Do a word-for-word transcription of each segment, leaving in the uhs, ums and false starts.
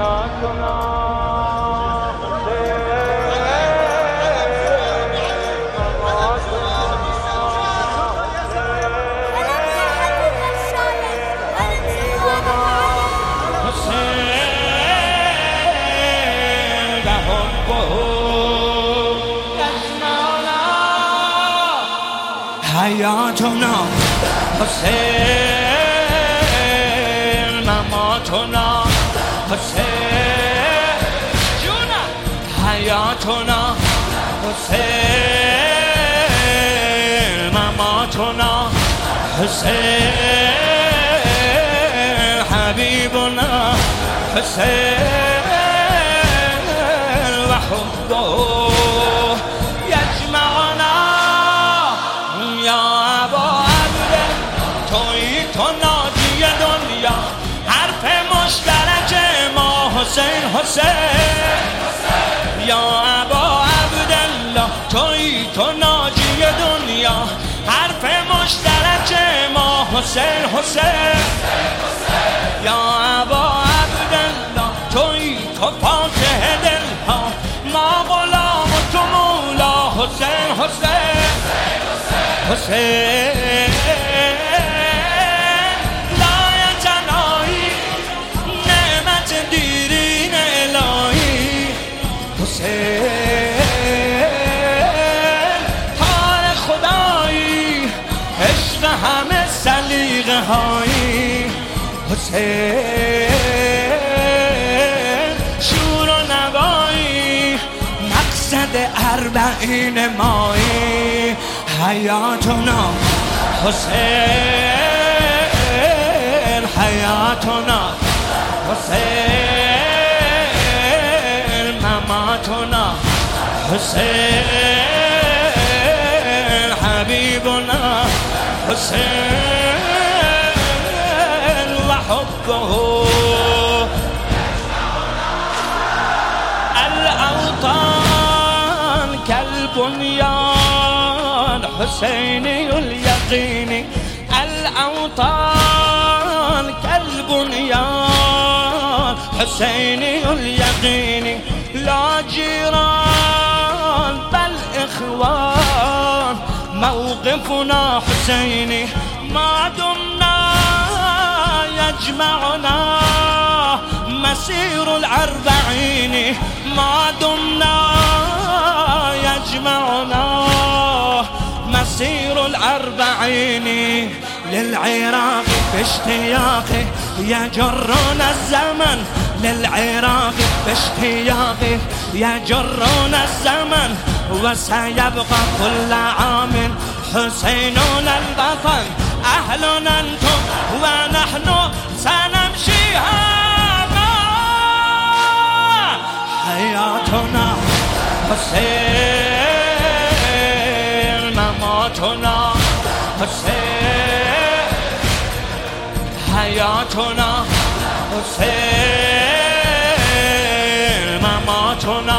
حیاتنا حسین مماتنا حسین جونا حیاتنا حسین مماتنا حسین حبیبنا حسین و حبه یجمعنا یا ابا عبد تویی تو ناجی دنیا حرف مشترک ما حسین حسین یا ابا عبدالله تویی تو ناجی دنیا حرف مشترک ما حسین حسین یا ابا عبدالله تویی تو فاتح دلها ما غلام تو مولا حسین حسین حسین لایتنایی نعمت دیرین الهی حسین حال خدایی عشق همه سلیقه هایی حسین شور و نوایی مقصد اربعین مایی حیاتنا حسین حیاتنا حسین مماتنا حسین حبیبنا حسین و حبه الاوطان كالبنيان حسيني اليقين الأوطان كالبنيان حسيني اليقين لا جيران بل إخوان موقفنا حسيني ما دمنا يجمعنا مسير الأربعين ما دمنا يجمعنا مسير الأربعين للعراق باشتياق يجرنا الزمن للعراق باشتياق يجرنا الزمن وسيبقى كل عام حسيننا البطل أهلنا أنتم ونحن سنمشي هذا حياتنا حسين مماتنا حسين حياتنا حسين مماتنا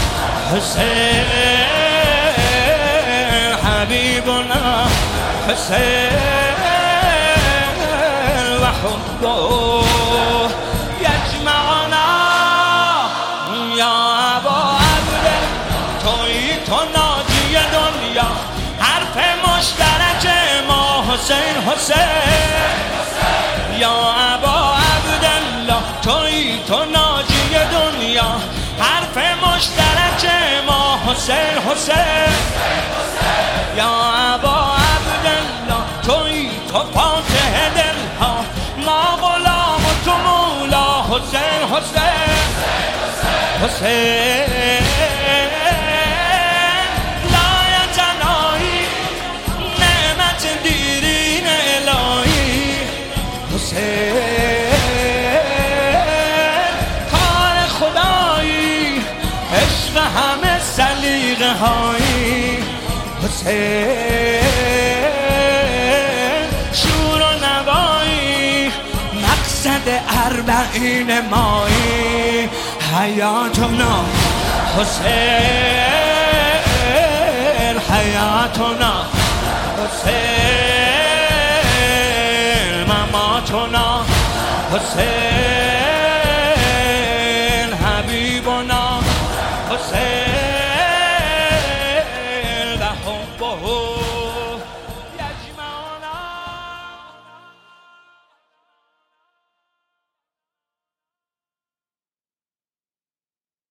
حسين حبيبنا حسين وحبه يجمعنا يا ابا عبد تویی تو ناجی دنیا حرف مشترک ما حسین حسین یا ابا عبدالله تویی تو ناجی دنیا حرف مشترک ما حسین حسین یا ابا عبدالله تویی تو فاتح دلها ما غلام تو مولا حسین حسین حسین لایتنایی نعمت دیرین الهی حسین کار خدایی عشق همه سلیقه هایی حسین شور و نوایی مقصد اربعین مایی حیاتنا حسین حیاتنا حسین مماتنا حسین حسین و حبه